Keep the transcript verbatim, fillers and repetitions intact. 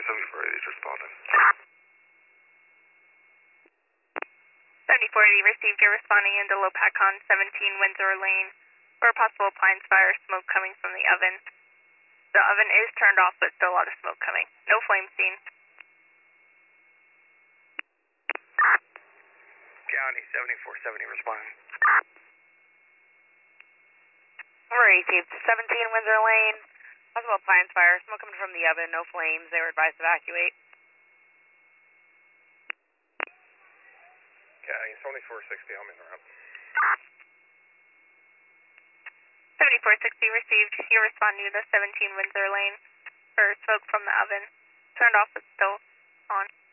seventy-four eighty is responding. seventy-four eighty received. You're responding into Lopakon seventeen Windsor Lane for a possible appliance fire, smoke coming from the oven. The oven is turned off, but still a lot of smoke coming. No flame seen. County seventy-four seventy responding. Received. seventeen Windsor Lane, possible appliance fire, smoke coming from the oven, no flames. They were advised to evacuate. County seventy-four sixty, I'm in route. seventy-four sixty received. You're responding to seventeen Windsor Lane for smoke from the oven. Turned off, but still on.